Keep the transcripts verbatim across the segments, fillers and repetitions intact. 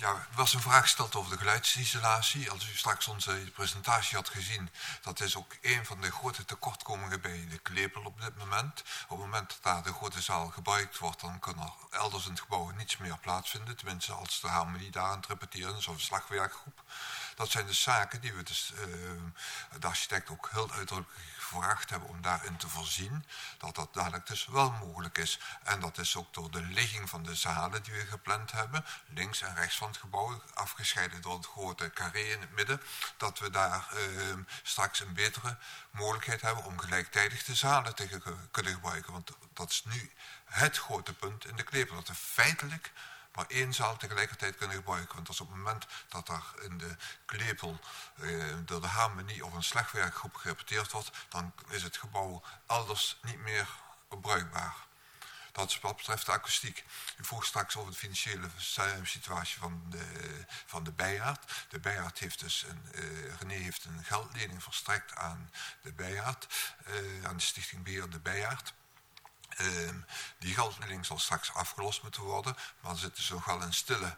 Ja, er was een vraag gesteld over de geluidsisolatie. Als u straks onze presentatie had gezien, dat is ook een van de grote tekortkomingen bij de Klepel op dit moment. Op het moment dat daar de grote zaal gebruikt wordt, dan kan er elders in het gebouw niets meer plaatsvinden. Tenminste, als de harmonie daar aan het repeteren is of een slagwerkgroep. Dat zijn dus zaken die we dus, uh, de architect ook heel uitdrukkelijk gevraagd hebben om daarin te voorzien. Dat dat dadelijk dus wel mogelijk is. En dat is ook door de ligging van de zalen die we gepland hebben, links en rechts van het gebouw, afgescheiden door het grote carré in het midden, dat we daar uh, straks een betere mogelijkheid hebben om gelijktijdig de zalen te ge kunnen gebruiken. Want dat is nu het grote punt in de Klepel, dat we feitelijk maar één zaal tegelijkertijd kunnen gebruiken. Want als op het moment dat er in de Klepel uh, door de harmonie of een slagwerkgroep gerepeteerd wordt, dan is het gebouw elders niet meer bruikbaar. Dat is wat betreft de akoestiek. U vroeg straks over de financiële situatie van de, van de Bijaard. De Bijaard heeft dus een, uh, René heeft een geldlening verstrekt aan de Bijaard, uh, aan de Stichting Beheer de Bijaard. Uh, die geldlening zal straks afgelost moeten worden, maar er zit dus nog wel een stille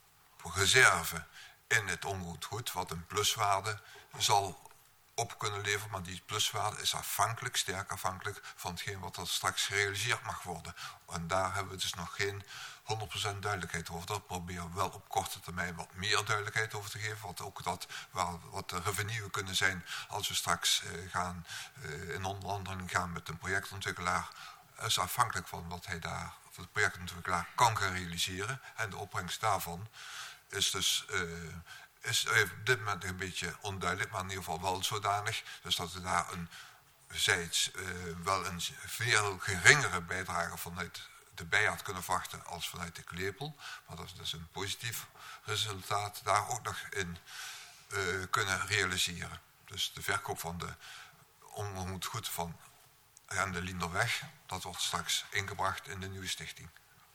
reserve in het onroerend goed, wat een pluswaarde zal op kunnen leveren, maar die pluswaarde is afhankelijk, sterk afhankelijk van hetgeen wat er straks gerealiseerd mag worden. En daar hebben we dus nog geen honderd procent duidelijkheid over. Daar proberen we wel op korte termijn wat meer duidelijkheid over te geven. Wat ook dat, waar, wat de revenue kunnen zijn als we straks uh, gaan, uh, in onderhandeling gaan met een projectontwikkelaar. Is afhankelijk van wat hij daar, of de projectontwikkelaar kan gaan realiseren. En de opbrengst daarvan is dus uh, is op dit moment een beetje onduidelijk, maar in ieder geval wel zodanig. Dus dat we daar een, zijds, uh, wel een veel geringere bijdrage vanuit de Bijaard kunnen verwachten als vanuit de Klepel. Maar dat is dus een positief resultaat daar ook nog in uh, kunnen realiseren. Dus de verkoop van de onroerend goed van aan de Linderweg, dat wordt straks ingebracht in de nieuwe stichting.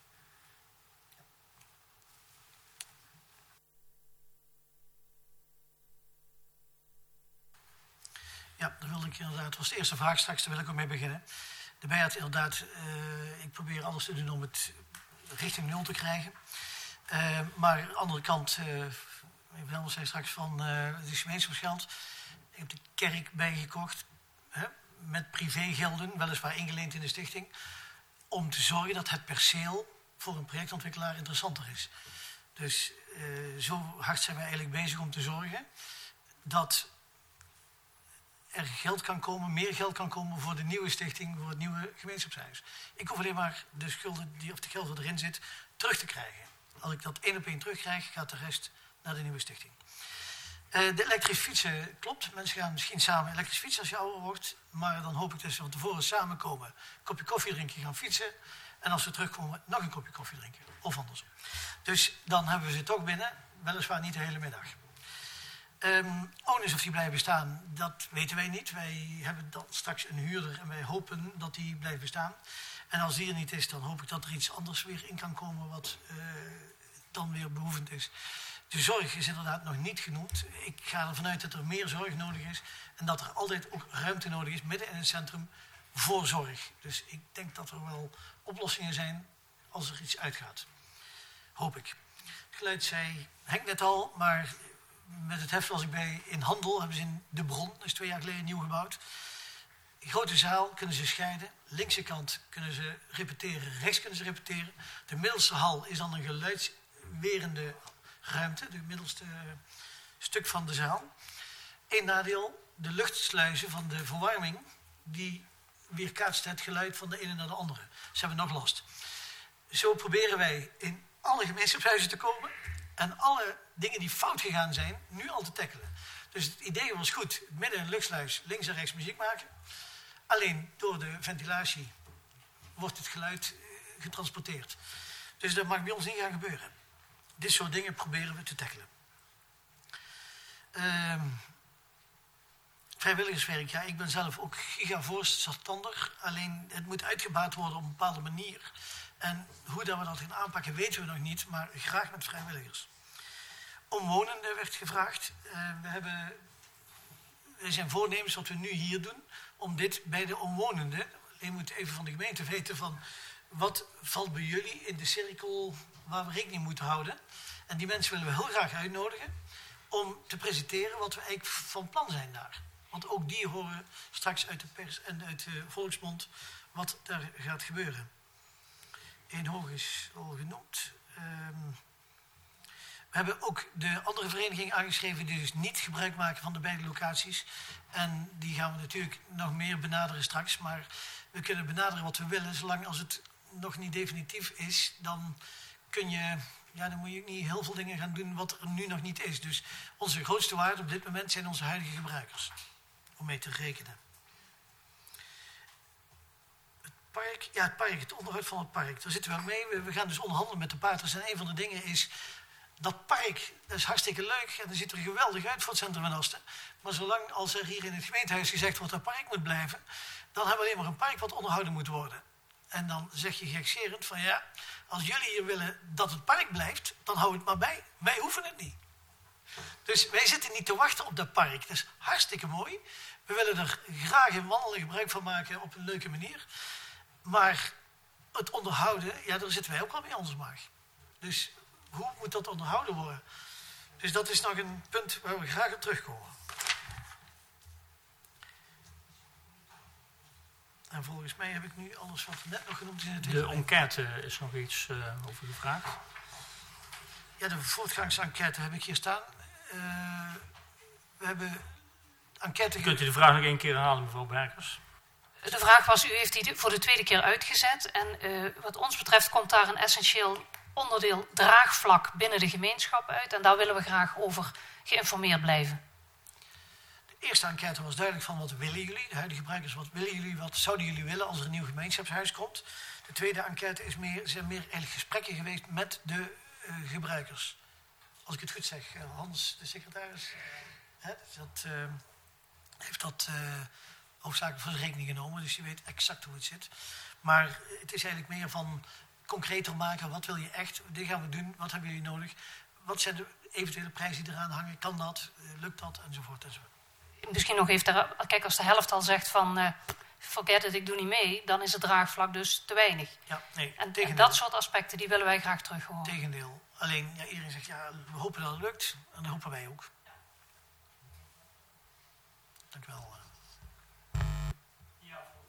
Ja, daar wilde ik inderdaad, dat was de eerste vraag straks, daar wil ik ook mee beginnen. De Bijaard inderdaad, uh, ik probeer alles te doen om het richting nul te krijgen. Uh, maar aan de andere kant, uh, even anders zei straks van, uh, het is gemeenschapsgeld. Ik heb de kerk bijgekocht, hè, met privégelden, weliswaar ingeleend in de stichting, om te zorgen dat het perceel voor een projectontwikkelaar interessanter is. Dus uh, zo hard zijn wij eigenlijk bezig om te zorgen dat er geld kan komen, meer geld kan komen voor de nieuwe stichting, voor het nieuwe gemeenschapshuis. Ik hoef alleen maar de schulden, die, of de geld wat erin zit, terug te krijgen. Als ik dat één op één terugkrijg, gaat de rest naar de nieuwe stichting. Uh, de elektrische fietsen, klopt. Mensen gaan misschien samen elektrisch fietsen als je ouder wordt. Maar dan hoop ik dat ze van tevoren samenkomen, een kopje koffie drinken, gaan fietsen. En als we terugkomen, nog een kopje koffie drinken. Of andersom. Dus dan hebben we ze toch binnen, weliswaar niet de hele middag. Um, Owners of die blijven staan, dat weten wij niet. Wij hebben dan straks een huurder en wij hopen dat die blijft bestaan. En als die er niet is, dan hoop ik dat er iets anders weer in kan komen wat uh, dan weer behoevend is. De zorg is inderdaad nog niet genoemd. Ik ga ervan uit dat er meer zorg nodig is. En dat er altijd ook ruimte nodig is, midden in het centrum, voor zorg. Dus ik denk dat er wel oplossingen zijn als er iets uitgaat. Hoop ik. Het geluid zei Henk net al, maar met het heft was ik bij in Handel. Hebben ze in De Bron, dat is twee jaar geleden nieuw gebouwd. De grote zaal kunnen ze scheiden. Linkse kant kunnen ze repeteren, rechts kunnen ze repeteren. De middelste hal is dan een geluidswerende ruimte, het middelste stuk van de zaal. Eén nadeel, de luchtsluizen van de verwarming, die weerkaatst het geluid van de ene naar de andere. Ze hebben nog last. Zo proberen wij in alle gemeenschapshuizen te komen en alle dingen die fout gegaan zijn, nu al te tackelen. Dus het idee was goed, midden een luchtsluis, links en rechts muziek maken. Alleen door de ventilatie wordt het geluid getransporteerd. Dus dat mag bij ons niet gaan gebeuren. Dit soort dingen proberen we te tackelen. Uh, vrijwilligerswerk, ja, ik ben zelf ook gigavoorstander. Alleen het moet uitgebaat worden op een bepaalde manier. En hoe dat we dat gaan aanpakken weten we nog niet, maar graag met vrijwilligers. Omwonenden werd gevraagd. Uh, we hebben, er zijn voornemens wat we nu hier doen, om dit bij de omwonenden, je moet even van de gemeente weten van, wat valt bij jullie in de cirkel waar we rekening moeten houden? En die mensen willen we heel graag uitnodigen om te presenteren wat we eigenlijk van plan zijn daar. Want ook die horen straks uit de pers en uit de volksmond wat daar gaat gebeuren. Eemhoog is al genoemd. Um, we hebben ook de andere verenigingen aangeschreven die dus niet gebruik maken van de beide locaties. En die gaan we natuurlijk nog meer benaderen straks. Maar we kunnen benaderen wat we willen. Zolang als het nog niet definitief is, dan kun je... Ja, dan moet je niet heel veel dingen gaan doen wat er nu nog niet is. Dus onze grootste waarde op dit moment zijn onze huidige gebruikers. Om mee te rekenen. Het park, ja het park, het onderhoud van het park. Daar zitten we mee. We, we gaan dus onderhandelen met de paters. En een van de dingen is, dat park, dat is hartstikke leuk. En dat ziet er geweldig uit voor het Centrum van Asten. Maar zolang als er hier in het gemeentehuis gezegd wordt dat het park moet blijven, dan hebben we alleen maar een park wat onderhouden moet worden. En dan zeg je gekserend van ja, als jullie hier willen dat het park blijft, dan hou het maar bij. Wij hoeven het niet. Dus wij zitten niet te wachten op dat park. Dat is hartstikke mooi. We willen er graag in wandelen gebruik van maken op een leuke manier. Maar het onderhouden, ja, daar zitten wij ook al mee aan onze maag. Dus hoe moet dat onderhouden worden? Dus dat is nog een punt waar we graag op terugkomen. En volgens mij heb ik nu alles wat net nog genoemd in het De enquête is nog iets uh, over gevraagd. Ja, de voortgangsenquête heb ik hier staan. Uh, we hebben enquête... Kunt u de vraag nog één keer herhalen, mevrouw Berkers? De vraag was, u heeft die voor de tweede keer uitgezet. En uh, wat ons betreft komt daar een essentieel onderdeel draagvlak binnen de gemeenschap uit. En daar willen we graag over geïnformeerd blijven. De eerste enquête was duidelijk van wat willen jullie, de huidige gebruikers, wat willen jullie, wat zouden jullie willen als er een nieuw gemeenschapshuis komt. De tweede enquête is meer, zijn meer eigenlijk gesprekken geweest met de uh, gebruikers. Als ik het goed zeg, uh, Hans, de secretaris, hè, dat, uh, heeft dat uh, hoofdzakelijk voor zijn rekening genomen, dus je weet exact hoe het zit. Maar het is eigenlijk meer van concreter maken, wat wil je echt, dit gaan we doen, wat hebben jullie nodig, wat zijn de eventuele prijzen die eraan hangen, kan dat, uh, lukt dat, enzovoort enzovoort. Misschien nog even, kijk, als de helft al zegt van uh, forget it, ik doe niet mee, dan is het draagvlak dus te weinig. Ja, nee, en, en dat soort aspecten, die willen wij graag terug horen. Tegendeel. Alleen, ja, iedereen zegt, ja, we hopen dat het lukt. En dat hopen wij ook. Dank u wel.